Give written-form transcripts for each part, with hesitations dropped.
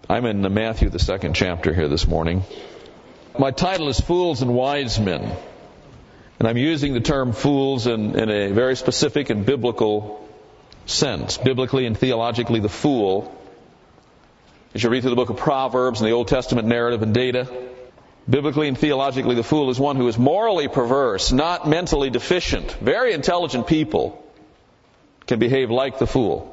I'm in Matthew, the 2nd chapter here this morning. My title is Fools and Wise Men. And I'm using the term fools in a very specific and biblical sense. Biblically and theologically, the fool, as you read through the book of Proverbs and the Old Testament narrative and data, biblically and theologically, the fool is one who is morally perverse, not mentally deficient. Very intelligent people can behave like the fool.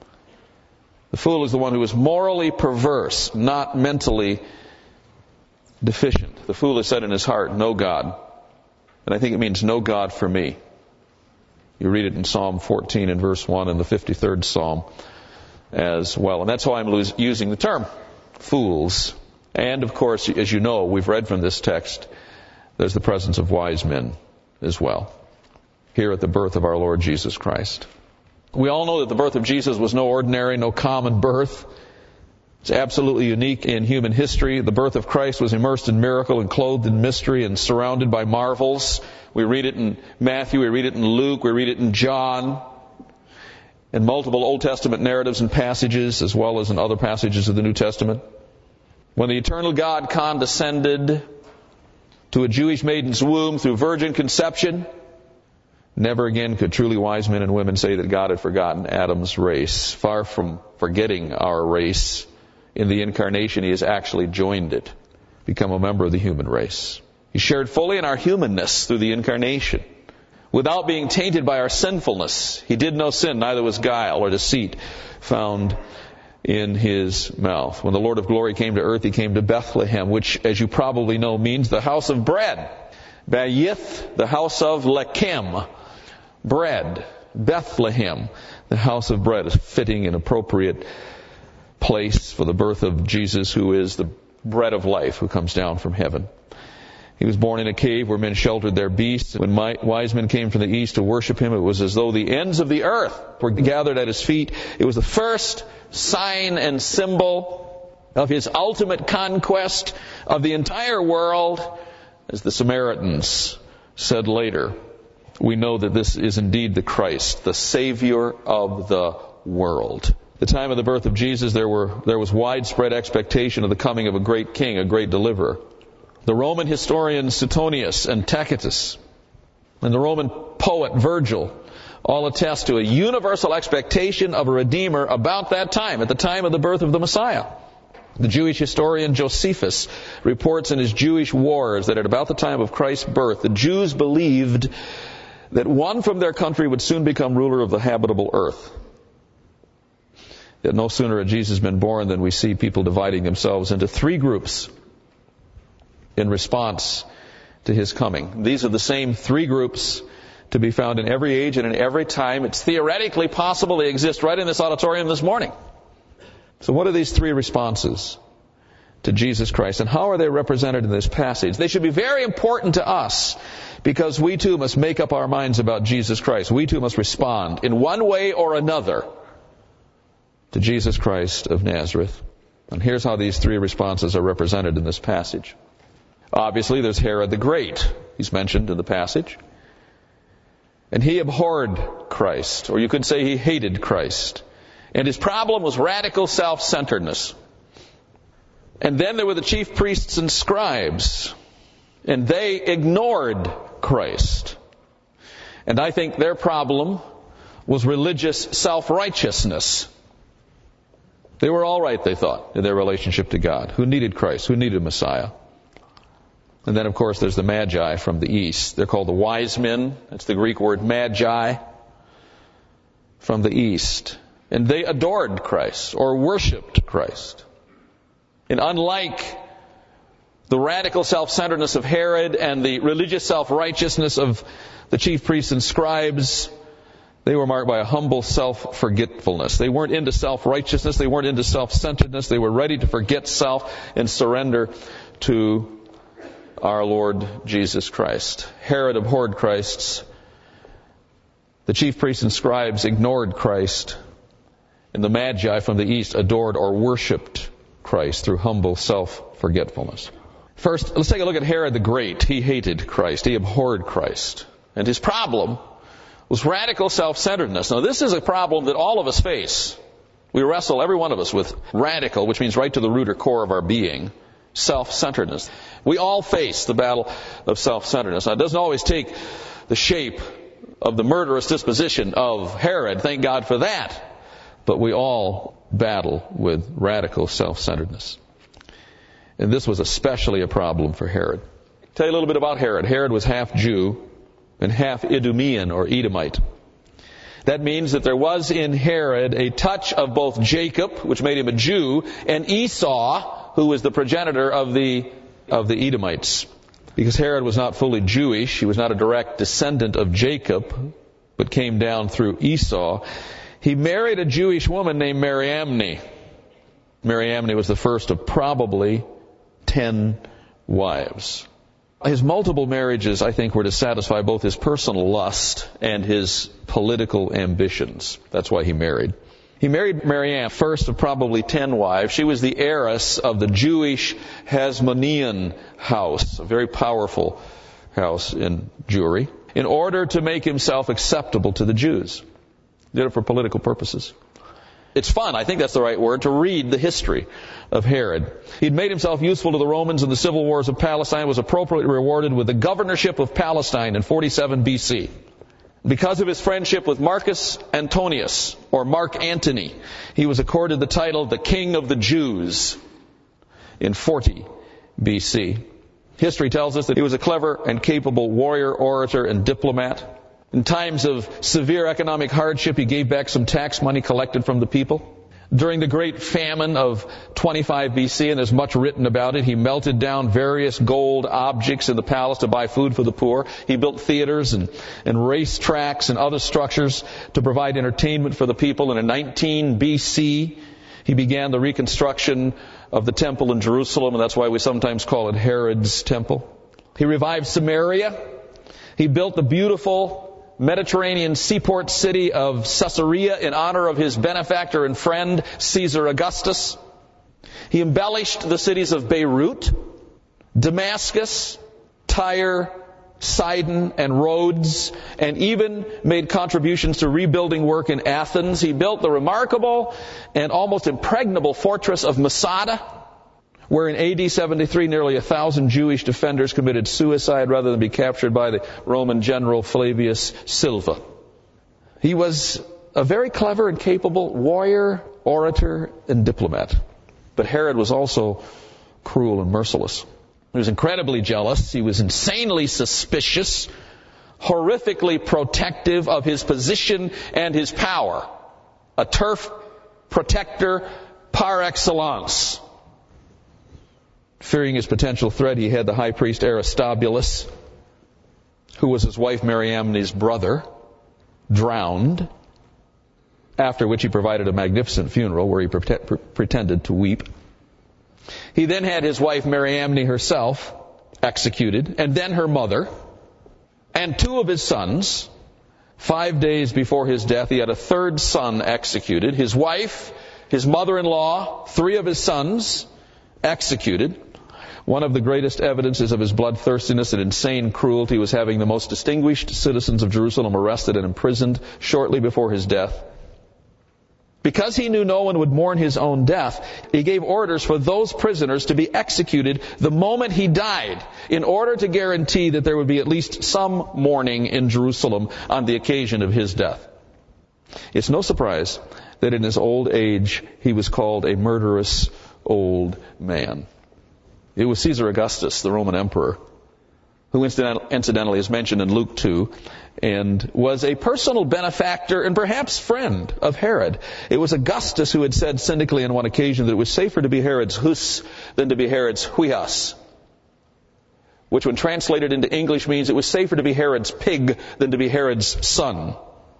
The fool is the one who is morally perverse, not mentally deficient. The fool has said in his heart, "No God." And I think it means no God for me. You read it in Psalm 14 and verse 1 and the 53rd Psalm as well. And that's why I'm using the term fools. And of course, as you know, we've read from this text, there's the presence of wise men as well, here at the birth of our Lord Jesus Christ. We all know that the birth of Jesus was no ordinary, no common birth. It's absolutely unique in human history. The birth of Christ was immersed in miracle and clothed in mystery and surrounded by marvels. We read it in Matthew, we read it in Luke, we read it in John, in multiple Old Testament narratives and passages, as well as in other passages of the New Testament. When the eternal God condescended to a Jewish maiden's womb through virgin conception, never again could truly wise men and women say that God had forgotten Adam's race. Far from forgetting our race, in the incarnation He has actually joined it, become a member of the human race. He shared fully in our humanness through the incarnation. Without being tainted by our sinfulness, He did no sin, neither was guile or deceit found in His mouth. When the Lord of glory came to earth, He came to Bethlehem, which, as you probably know, means the house of bread. Bayith, the house of Lechem, bread. Bethlehem, the house of bread, is fitting and appropriate place for the birth of Jesus, who is the bread of life, who comes down from heaven. He was born in a cave where men sheltered their beasts. When wise men came from the east to worship Him, it was as though the ends of the earth were gathered at His feet. It was the first sign and symbol of His ultimate conquest of the entire world. As the Samaritans said later, we know that this is indeed the Christ, the Savior of the world. At the time of the birth of Jesus, there was widespread expectation of the coming of a great king, a great deliverer. The Roman historians Suetonius and Tacitus and the Roman poet Virgil all attest to a universal expectation of a Redeemer about that time, at the time of the birth of the Messiah. The Jewish historian Josephus reports in his Jewish Wars that at about the time of Christ's birth, the Jews believed that one from their country would soon become ruler of the habitable earth. Yet no sooner had Jesus been born than we see people dividing themselves into three groups in response to His coming. These are the same three groups to be found in every age and in every time. It's theoretically possible they exist right in this auditorium this morning. So what are these three responses to Jesus Christ, and how are they represented in this passage? They should be very important to us, because we too must make up our minds about Jesus Christ. We too must respond in one way or another to Jesus Christ of Nazareth. And here's how these three responses are represented in this passage. Obviously, there's Herod the Great. He's mentioned in the passage. And he abhorred Christ, or you could say he hated Christ. And his problem was radical self-centeredness. And then there were the chief priests and scribes, and they ignored Christ. And I think their problem was religious self-righteousness. They were all right, they thought, in their relationship to God. Who needed Christ? Who needed Messiah? And then, of course, there's the Magi from the east. They're called the wise men. That's the Greek word Magi, from the east. And they adored Christ, or worshipped Christ. And unlike the radical self-centeredness of Herod and the religious self-righteousness of the chief priests and scribes, they were marked by a humble self-forgetfulness. They weren't into self-righteousness. They weren't into self-centeredness. They were ready to forget self and surrender to our Lord Jesus Christ. Herod abhorred Christ. The chief priests and scribes ignored Christ. And the Magi from the east adored or worshipped Christ through humble self-forgetfulness. First, let's take a look at Herod the Great. He hated Christ. He abhorred Christ. And his problem was radical self-centeredness. Now, this is a problem that all of us face. We wrestle, every one of us, with radical, which means right to the root or core of our being, self-centeredness. We all face the battle of self-centeredness. Now, it doesn't always take the shape of the murderous disposition of Herod. Thank God for that. But we all battle with radical self-centeredness. And this was especially a problem for Herod. I'll tell you a little bit about Herod. Herod was half Jew and half Idumean or Edomite. That means that there was in Herod a touch of both Jacob, which made him a Jew, and Esau, who was the progenitor of the Edomites. Because Herod was not fully Jewish, he was not a direct descendant of Jacob, but came down through Esau. He married a Jewish woman named Mariamne. Mariamne was the first of probably 10 wives. His multiple marriages, I think, were to satisfy both his personal lust and his political ambitions. That's why he married. He married Mariamne, first of probably 10 wives. She was the heiress of the Jewish Hasmonean house, a very powerful house in Jewry, in order to make himself acceptable to the Jews. He did it for political purposes. It's fun, I think that's the right word, to read the history of Herod. He'd made himself useful to the Romans in the civil wars of Palestine, was appropriately rewarded with the governorship of Palestine in 47 BC. Because of his friendship with Marcus Antonius, or Mark Antony, he was accorded the title the King of the Jews in 40 BC. History tells us that he was a clever and capable warrior, orator, and diplomat. In times of severe economic hardship, he gave back some tax money collected from the people. During the great famine of 25 BC, and there's much written about it, he melted down various gold objects in the palace to buy food for the poor. He built theaters and race tracks and other structures to provide entertainment for the people. And in 19 BC, he began the reconstruction of the temple in Jerusalem, and that's why we sometimes call it Herod's temple. He revived Samaria. He built the beautiful Mediterranean seaport city of Caesarea in honor of his benefactor and friend, Caesar Augustus. He embellished the cities of Beirut, Damascus, Tyre, Sidon, and Rhodes, and even made contributions to rebuilding work in Athens. He built the remarkable and almost impregnable fortress of Masada, where in AD 73 nearly 1,000 Jewish defenders committed suicide rather than be captured by the Roman general Flavius Silva. He was a very clever and capable warrior, orator, and diplomat. But Herod was also cruel and merciless. He was incredibly jealous. He was insanely suspicious, horrifically protective of his position and his power. A turf protector par excellence. Fearing his potential threat, he had the high priest Aristobulus, who was his wife Mariamne's brother, drowned, after which he provided a magnificent funeral where he pretended to weep. He then had his wife Mariamne herself executed, and then her mother, and 2 of his sons. 5 days before his death, he had a 3rd son executed. His wife, his mother-in-law, 3 of his sons executed. One of the greatest evidences of his bloodthirstiness and insane cruelty was having the most distinguished citizens of Jerusalem arrested and imprisoned shortly before his death. Because he knew no one would mourn his own death, he gave orders for those prisoners to be executed the moment he died, in order to guarantee that there would be at least some mourning in Jerusalem on the occasion of his death. It's no surprise that in his old age he was called a murderous old man. It was Caesar Augustus, the Roman emperor, who incidentally is mentioned in Luke 2, and was a personal benefactor and perhaps friend of Herod. It was Augustus who had said cynically on one occasion that it was safer to be Herod's hus than to be Herod's huios, which when translated into English means it was safer to be Herod's pig than to be Herod's son.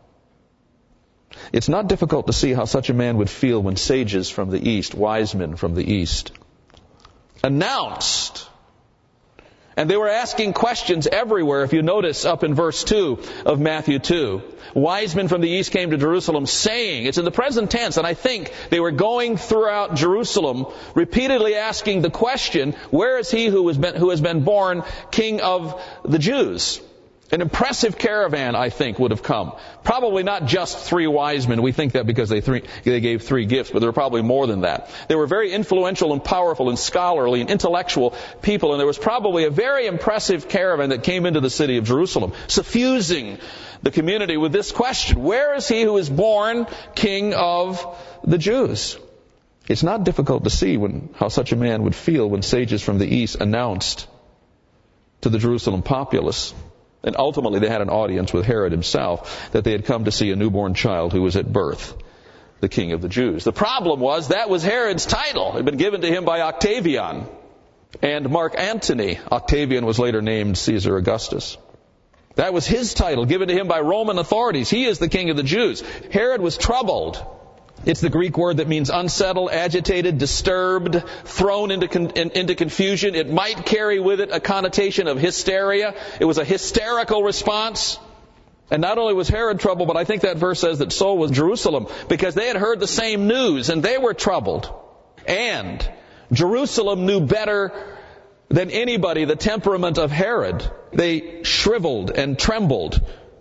It's not difficult to see how such a man would feel when sages from the East, wise men from the East, announced. And they were asking questions everywhere. If you notice up in verse 2 of Matthew 2, wise men from the East came to Jerusalem saying, it's in the present tense, and I think they were going throughout Jerusalem repeatedly asking the question, where is he who has been born King of the Jews? An impressive caravan, I think, would have come. Probably not just 3 wise men. We think that because they gave 3 gifts, but there were probably more than that. They were very influential and powerful and scholarly and intellectual people, and there was probably a very impressive caravan that came into the city of Jerusalem, suffusing the community with this question: where is he who is born King of the Jews? It's not difficult to see how such a man would feel when sages from the east announced to the Jerusalem populace, and ultimately they had an audience with Herod himself, that they had come to see a newborn child who was at birth the King of the Jews. The problem was that was Herod's title. It had been given to him by Octavian and Mark Antony. Octavian was later named Caesar Augustus. That was his title, given to him by Roman authorities. He is the King of the Jews. Herod was troubled. It's the Greek word that means unsettled, agitated, disturbed, thrown into confusion. It might carry with it a connotation of hysteria. It was a hysterical response. And not only was Herod troubled, but I think that verse says that so was Jerusalem, because they had heard the same news and they were troubled. And Jerusalem knew better than anybody the temperament of Herod. They shriveled and trembled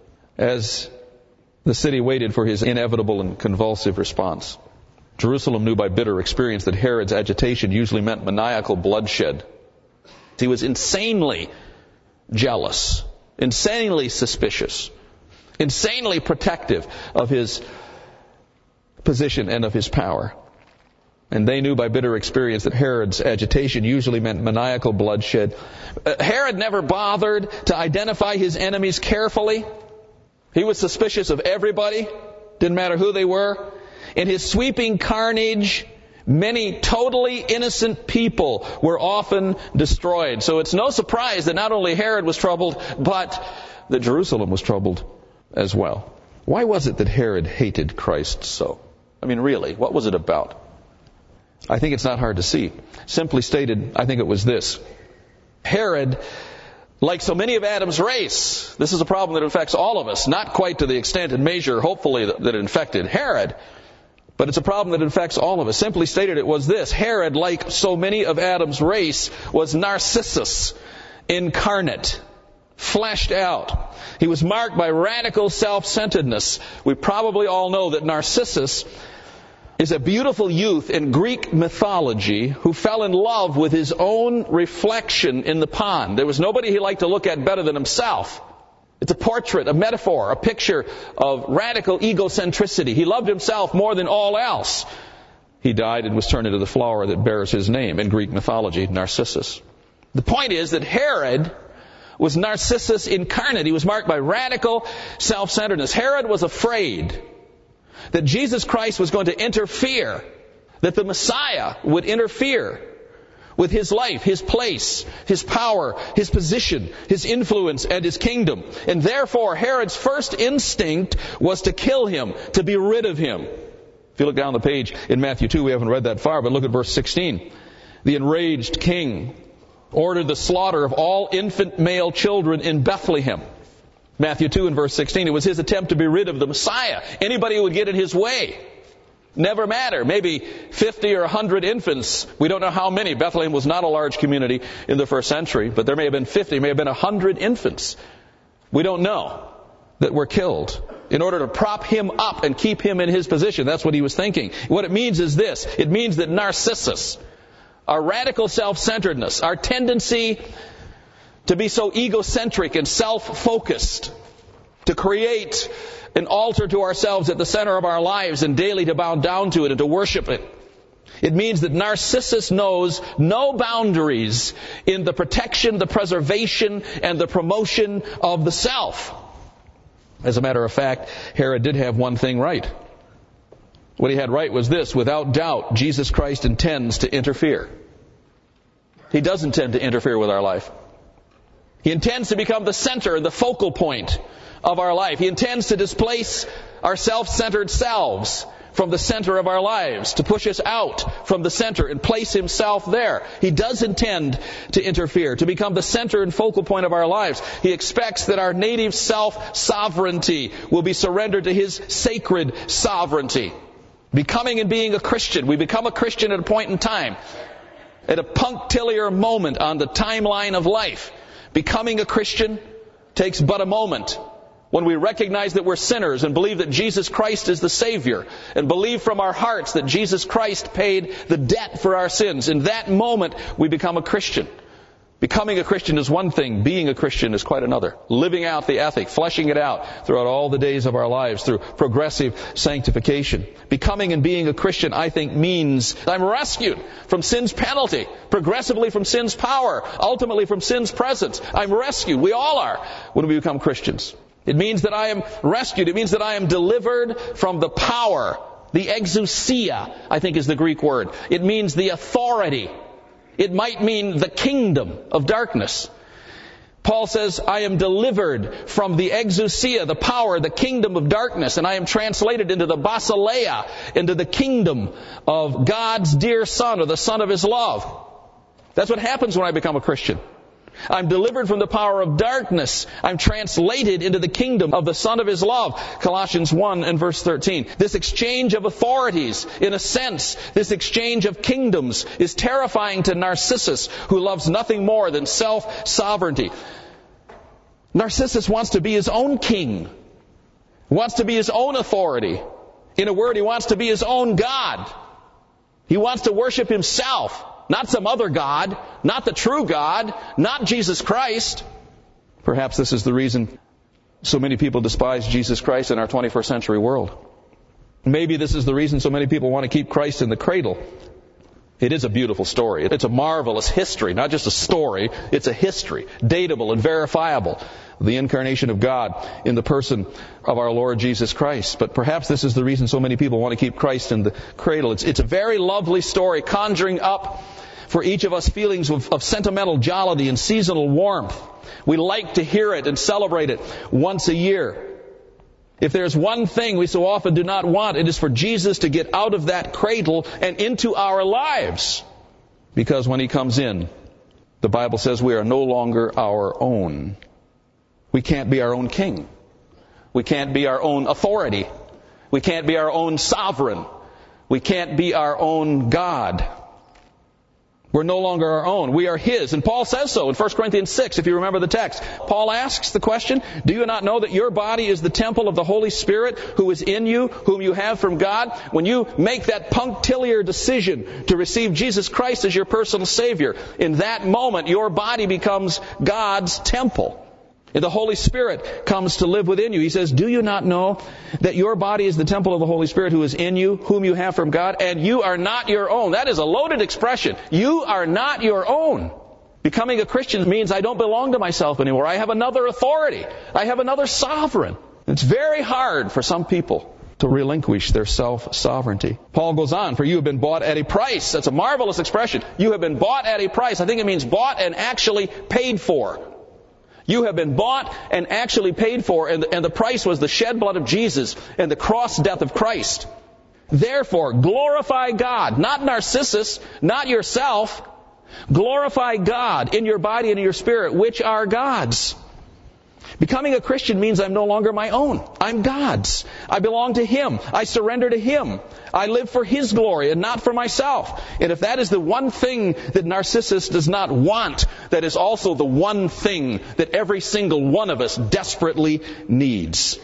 as the city waited for his inevitable and convulsive response. Jerusalem knew by bitter experience that Herod's agitation usually meant maniacal bloodshed. He was insanely jealous, insanely suspicious, insanely protective of his position and of his power. And they knew by bitter experience that Herod's agitation usually meant maniacal bloodshed. Herod never bothered to identify his enemies carefully. He was suspicious of everybody. Didn't matter who they were. In his sweeping carnage, many totally innocent people were often destroyed. So it's no surprise that not only Herod was troubled, but that Jerusalem was troubled as well. Why was it that Herod hated Christ so? I mean, really, what was it about? I think it's not hard to see. Simply stated, I think it was this. Herod, like so many of Adam's race, this is a problem that affects all of us, not quite to the extent and measure, hopefully, that it infected Herod, but it's a problem that infects all of us. Simply stated, it was this. Herod, like so many of Adam's race, was Narcissus incarnate, fleshed out. He was marked by radical self-centeredness. We probably all know that Narcissus is a beautiful youth in Greek mythology who fell in love with his own reflection in the pond. There was nobody he liked to look at better than himself. It's a portrait, a metaphor, a picture of radical egocentricity. He loved himself more than all else. He died and was turned into the flower that bears his name in Greek mythology, Narcissus. The point is that Herod was Narcissus incarnate. He was marked by radical self-centeredness. Herod was afraid that Jesus Christ was going to interfere, that the Messiah would interfere with his life, his place, his power, his position, his influence, and his kingdom. And therefore, Herod's first instinct was to kill him, to be rid of him. If you look down the page in Matthew 2, we haven't read that far, but look at verse 16. The enraged king ordered the slaughter of all infant male children in Bethlehem. Matthew 2 and verse 16, it was his attempt to be rid of the Messiah. Anybody who would get in his way. Never matter. Maybe 50 or 100 infants. We don't know how many. Bethlehem was not a large community in the first century, but there may have been 50, may have been 100 infants. We don't know that were killed in order to prop him up and keep him in his position. That's what he was thinking. What it means is this. It means that Narcissus, our radical self-centeredness, our tendency to be so egocentric and self-focused, to create an altar to ourselves at the center of our lives and daily to bow down to it and to worship it. It means that Narcissus knows no boundaries in the protection, the preservation, and the promotion of the self. As a matter of fact, Herod did have one thing right. What he had right was this: without doubt, Jesus Christ intends to interfere. He does intend to interfere with our life. He intends to become the center and the focal point of our life. He intends to displace our self-centered selves from the center of our lives, to push us out from the center and place himself there. He does intend to interfere, to become the center and focal point of our lives. He expects that our native self-sovereignty will be surrendered to his sacred sovereignty. Becoming and being a Christian. We become a Christian at a point in time, at a punctiliar moment on the timeline of life. Becoming a Christian takes but a moment. When we recognize that we're sinners and believe that Jesus Christ is the Savior, and believe from our hearts that Jesus Christ paid the debt for our sins, in that moment we become a Christian. Becoming a Christian is one thing. Being a Christian is quite another. Living out the ethic, fleshing it out throughout all the days of our lives through progressive sanctification. Becoming and being a Christian, I think, means I'm rescued from sin's penalty, progressively from sin's power, ultimately from sin's presence. I'm rescued. We all are when we become Christians. It means that I am rescued. It means that I am delivered from the power. The exousia, I think, is the Greek word. It means the authority. It might mean the kingdom of darkness. Paul says, I am delivered from the exousia, the power, the kingdom of darkness, and I am translated into the basileia, into the kingdom of God's dear Son, or the Son of His love. That's what happens when I become a Christian. I'm delivered from the power of darkness. I'm translated into the kingdom of the Son of His love. Colossians 1 and verse 13. This exchange of authorities, in a sense, this exchange of kingdoms is terrifying to Narcissus, who loves nothing more than self-sovereignty. Narcissus wants to be his own king. He wants to be his own authority. In a word, he wants to be his own God. He wants to worship himself. Not some other God, not the true God, not Jesus Christ. Perhaps this is the reason so many people despise Jesus Christ in our 21st century world. Maybe this is the reason so many people want to keep Christ in the cradle. It is a beautiful story. It's a marvelous history, not just a story. It's a history, datable and verifiable. The incarnation of God in the person of our Lord Jesus Christ. But perhaps this is the reason so many people want to keep Christ in the cradle. It's a very lovely story, conjuring up for each of us feelings of sentimental jollity and seasonal warmth. We like to hear it and celebrate it once a year. If there's one thing we so often do not want, it is for Jesus to get out of that cradle and into our lives. Because when He comes in, the Bible says we are no longer our own. We can't be our own king. We can't be our own authority. We can't be our own sovereign. We can't be our own God. We're no longer our own. We are His. And Paul says so in 1 Corinthians 6, if you remember the text. Paul asks the question, do you not know that your body is the temple of the Holy Spirit who is in you, whom you have from God? When you make that punctiliar decision to receive Jesus Christ as your personal Savior, in that moment your body becomes God's temple. And the Holy Spirit comes to live within you. He says, do you not know that your body is the temple of the Holy Spirit who is in you, whom you have from God, and you are not your own? That is a loaded expression. You are not your own. Becoming a Christian means I don't belong to myself anymore. I have another authority. I have another sovereign. It's very hard for some people to relinquish their self-sovereignty. Paul goes on, for you have been bought at a price. That's a marvelous expression. You have been bought at a price. I think it means bought and actually paid for. You have been bought and actually paid for, and the price was the shed blood of Jesus and the cross death of Christ. Therefore, glorify God, not Narcissus, not yourself. Glorify God in your body and in your spirit, which are God's. Becoming a Christian means I'm no longer my own. I'm God's. I belong to Him. I surrender to Him. I live for His glory and not for myself. And if that is the one thing that Narcissus does not want, that is also the one thing that every single one of us desperately needs.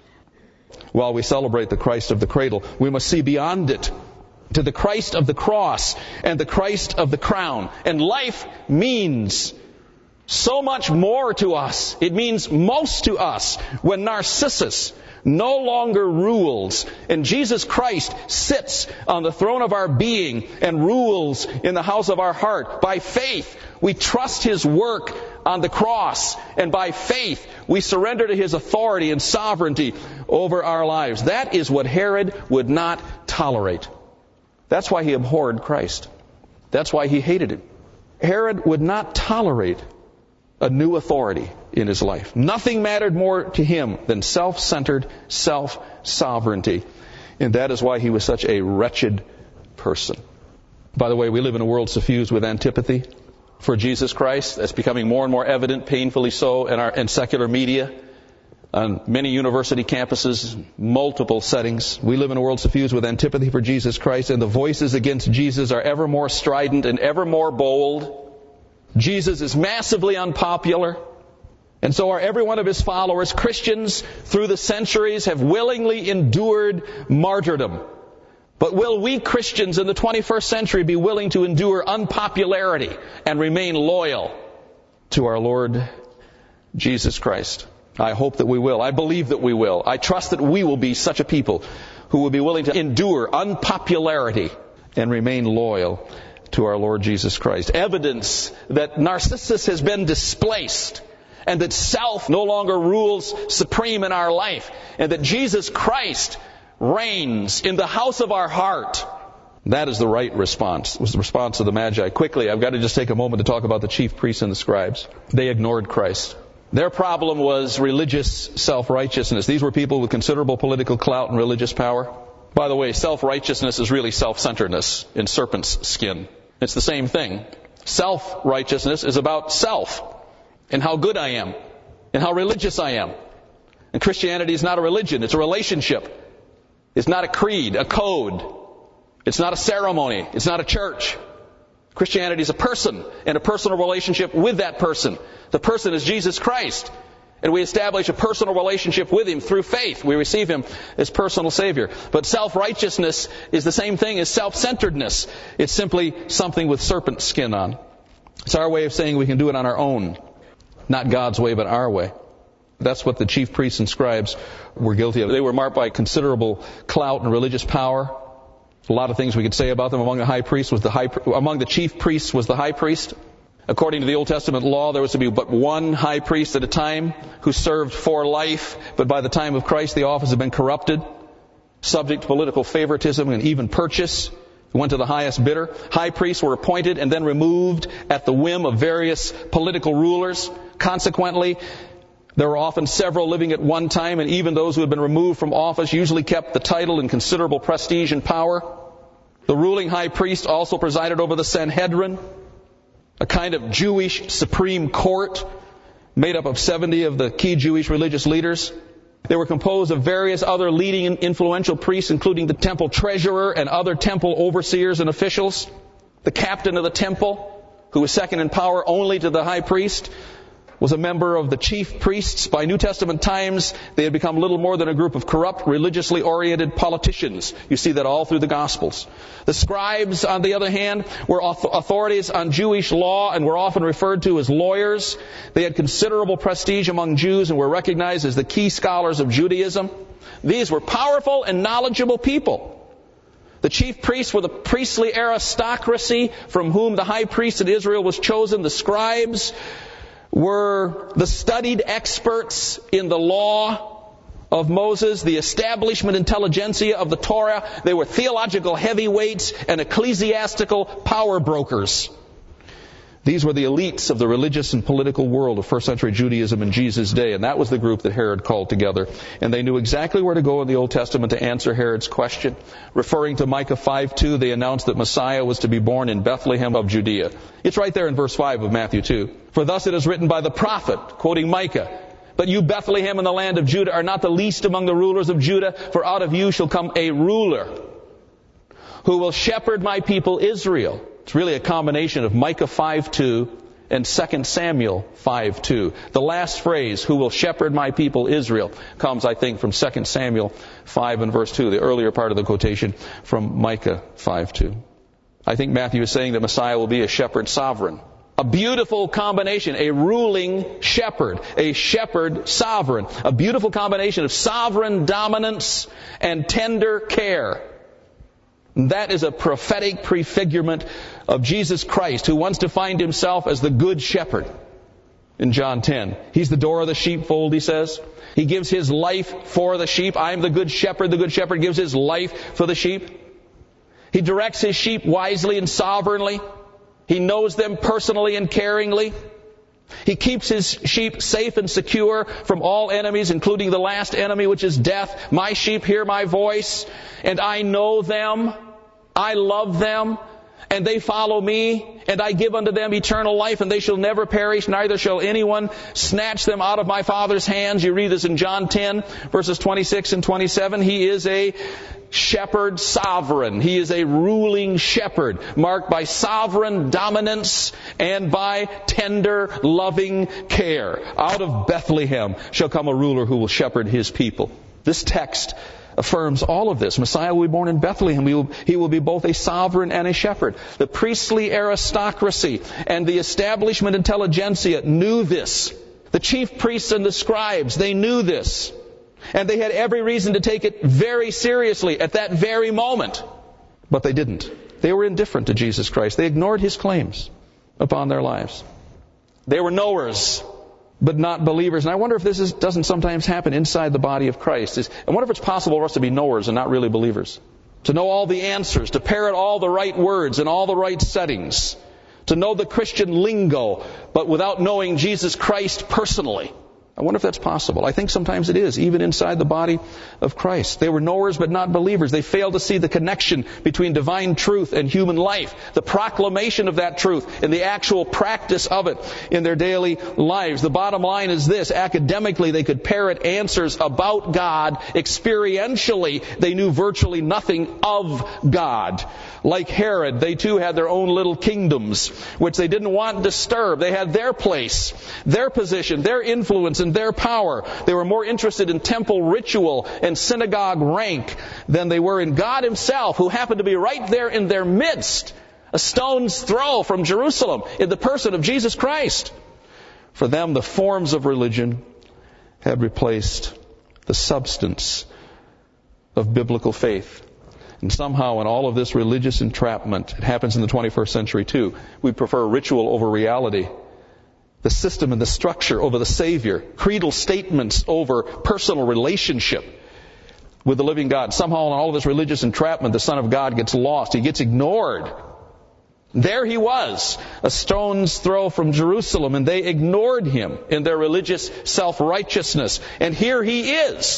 While we celebrate the Christ of the cradle, we must see beyond it to the Christ of the cross and the Christ of the crown. And life means so much more to us. It means most to us when Narcissus no longer rules and Jesus Christ sits on the throne of our being and rules in the house of our heart. By faith, we trust His work on the cross, and by faith, we surrender to His authority and sovereignty over our lives. That is what Herod would not tolerate. That's why he abhorred Christ. That's why he hated Him. Herod would not tolerate a new authority in his life. Nothing mattered more to him than self-centered self-sovereignty. And that is why he was such a wretched person. By the way, we live in a world suffused with antipathy for Jesus Christ. That's becoming more and more evident, painfully so, in secular media, on many university campuses, multiple settings. We live in a world suffused with antipathy for Jesus Christ, and the voices against Jesus are ever more strident and ever more bold. Jesus is massively unpopular, And so are every one of his followers. Christians through the centuries have willingly endured martyrdom. But will we Christians in the 21st century be willing to endure unpopularity and remain loyal to our Lord Jesus Christ? I hope that we will. I believe that we will. I trust that we will be such a people who will be willing to endure unpopularity and remain loyal to our Lord Jesus Christ. Evidence that Narcissus has been displaced and that self no longer rules supreme in our life, and that Jesus Christ reigns in the house of our heart. That is the right response. It was the response of the Magi. Quickly, I've got to just take a moment to talk about the chief priests and the scribes. They ignored Christ. Their problem was religious self-righteousness. These were people with considerable political clout and religious power. By the way, self-righteousness is really self-centeredness in serpent's skin. It's the same thing. Self-righteousness is about self and how good I am and how religious I am. And Christianity is not a religion. It's a relationship. It's not a creed, a code. It's not a ceremony. It's not a church. Christianity is a person and a personal relationship with that person. The person is Jesus Christ. And we establish a personal relationship with Him through faith. We receive Him as personal Savior. But self-righteousness is the same thing as self-centeredness. It's simply something with serpent skin on. It's our way of saying we can do it on our own. Not God's way, but our way. That's what the chief priests and scribes were guilty of. They were marked by considerable clout and religious power. A lot of things we could say about them. Among the chief priests was the high priest. According to the Old Testament law, there was to be but one high priest at a time who served for life. But by the time of Christ, the office had been corrupted, subject to political favoritism and even purchase. It went to the highest bidder. High priests were appointed and then removed at the whim of various political rulers. Consequently, there were often several living at one time, and even those who had been removed from office usually kept the title and considerable prestige and power. The ruling high priest also presided over the Sanhedrin, a kind of Jewish supreme court made up of 70 of the key Jewish religious leaders. They were composed of various other leading and influential priests, including the temple treasurer and other temple overseers and officials. The captain of the temple, who was second in power only to the high priest, was a member of the chief priests. By New Testament times, they had become little more than a group of corrupt, religiously oriented politicians. You see that all through the Gospels. The scribes, on the other hand, were authorities on Jewish law and were often referred to as lawyers. They had considerable prestige among Jews and were recognized as the key scholars of Judaism. These were powerful and knowledgeable people. The chief priests were the priestly aristocracy from whom the high priest in Israel was chosen. The scribes were the studied experts in the law of Moses, the establishment intelligentsia of the Torah. They were theological heavyweights and ecclesiastical power brokers. These were the elites of the religious and political world of first century Judaism in Jesus' day, and that was the group that Herod called together. And they knew exactly where to go in the Old Testament to answer Herod's question. Referring to Micah 5:2, they announced that Messiah was to be born in Bethlehem of Judea. It's right there in verse 5 of Matthew 2. For thus it is written by the prophet, quoting Micah, "But you, Bethlehem, in the land of Judah, are not the least among the rulers of Judah, for out of you shall come a ruler who will shepherd my people Israel." It's really a combination of Micah 5:2 and 2 Samuel 5:2. The last phrase, "who will shepherd my people Israel," comes, I think, from 2 Samuel 5 and verse 2, the earlier part of the quotation from Micah 5:2. I think Matthew is saying that Messiah will be a shepherd sovereign. A beautiful combination, a ruling shepherd, a shepherd sovereign. A beautiful combination of sovereign dominance and tender care. That is a prophetic prefigurement of Jesus Christ, who wants to find Himself as the good shepherd. In John 10, He's the door of the sheepfold, He says. He gives His life for the sheep. I am the good shepherd. The good shepherd gives His life for the sheep. He directs His sheep wisely and sovereignly. He knows them personally and caringly. He keeps His sheep safe and secure from all enemies, including the last enemy, which is death. My sheep hear my voice, and I know them. I love them, and they follow me, and I give unto them eternal life, and they shall never perish, neither shall anyone snatch them out of my Father's hands. You read this in John 10, verses 26 and 27. He is a shepherd sovereign. He is a ruling shepherd, marked by sovereign dominance and by tender, loving care. Out of Bethlehem shall come a ruler who will shepherd his people. This text affirms all of this. Messiah will be born in Bethlehem. He will be both a sovereign and a shepherd. The priestly aristocracy and the establishment intelligentsia knew this. The chief priests and the scribes, they knew this. And they had every reason to take it very seriously at that very moment. But they didn't. They were indifferent to Jesus Christ. They ignored His claims upon their lives. They were knowers, but not believers. And I wonder if this doesn't sometimes happen inside the body of Christ. I wonder if it's possible for us to be knowers and not really believers. To know all the answers, to parrot all the right words in all the right settings. To know the Christian lingo, but without knowing Jesus Christ personally. I wonder if that's possible. I think sometimes it is, even inside the body of Christ. They were knowers but not believers. They failed to see the connection between divine truth and human life, the proclamation of that truth and the actual practice of it in their daily lives. The bottom line is this: academically they could parrot answers about God. Experientially they knew virtually nothing of God. Like Herod, they too had their own little kingdoms, which they didn't want disturbed. They had their place, their position, their influence, and their power. They were more interested in temple ritual and synagogue rank than they were in God Himself, who happened to be right there in their midst, a stone's throw from Jerusalem, in the person of Jesus Christ. For them, the forms of religion had replaced the substance of biblical faith. And somehow in all of this religious entrapment, it happens in the 21st century too, we prefer ritual over reality. The system and the structure over the Savior. Creedal statements over personal relationship with the living God. Somehow in all of this religious entrapment, the Son of God gets lost. He gets ignored. There He was, a stone's throw from Jerusalem, and they ignored Him in their religious self-righteousness. And here He is,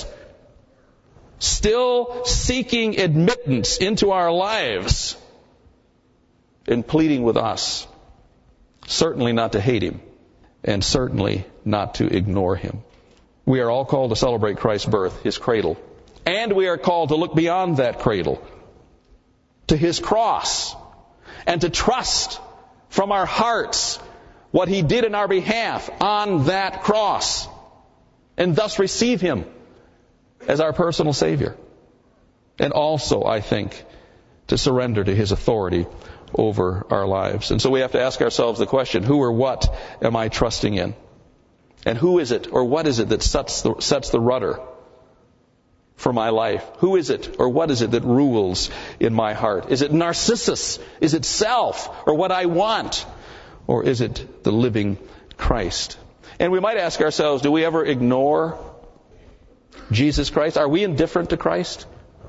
still seeking admittance into our lives and pleading with us. Certainly not to hate Him, and certainly not to ignore Him. We are all called to celebrate Christ's birth, His cradle. And we are called to look beyond that cradle to His cross and to trust from our hearts what He did in our behalf on that cross, and thus receive Him as our personal Savior. And also, I think, to surrender to His authority over our lives. And so we have to ask ourselves the question, who or what am I trusting in? And who is it or what is it that sets the rudder for my life? Who is it or what is it that rules in my heart? Is it Narcissus? Is it self or what I want? Or is it the living Christ? And we might ask ourselves, do we ever ignore Jesus Christ? Are we indifferent to Christ?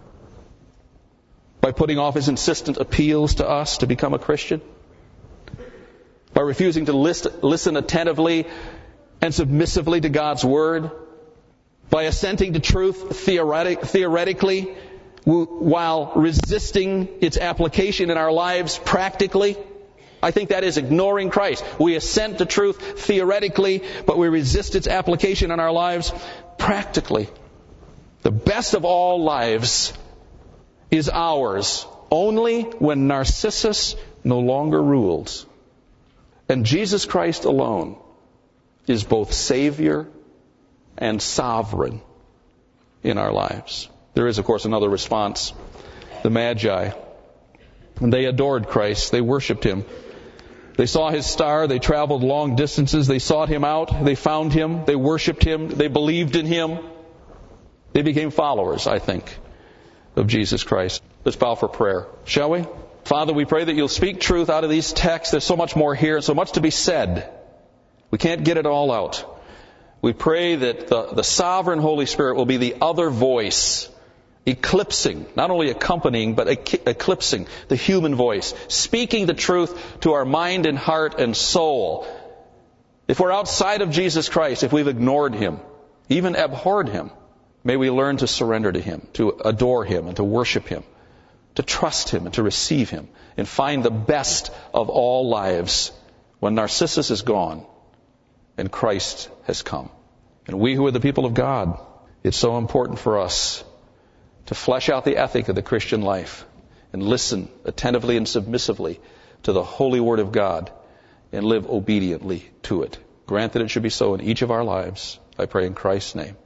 By putting off His insistent appeals to us to become a Christian? By refusing to listen attentively and submissively to God's Word? By assenting to truth theoretically while resisting its application in our lives practically? I think that is ignoring Christ. We assent to truth theoretically, but we resist its application in our lives practically. The best of all lives is ours only when Narcissus no longer rules. And Jesus Christ alone is both Savior and sovereign in our lives. There is, of course, another response. The Magi, when they adored Christ, they worshiped Him. They saw His star, they traveled long distances, they sought Him out, they found Him, they worshiped Him, they believed in Him. They became followers, I think, of Jesus Christ. Let's bow for prayer, shall we? Father, we pray that You'll speak truth out of these texts. There's so much more here and so much to be said. We can't get it all out. We pray that the sovereign Holy Spirit will be the other voice, eclipsing, not only accompanying, but eclipsing the human voice, speaking the truth to our mind and heart and soul. If we're outside of Jesus Christ, if we've ignored Him, even abhorred Him, may we learn to surrender to Him, to adore Him, and to worship Him, to trust Him and to receive Him and find the best of all lives when Narcissus is gone and Christ has come. And we who are the people of God, it's so important for us to flesh out the ethic of the Christian life and listen attentively and submissively to the holy Word of God and live obediently to it. Grant that it should be so in each of our lives, I pray in Christ's name.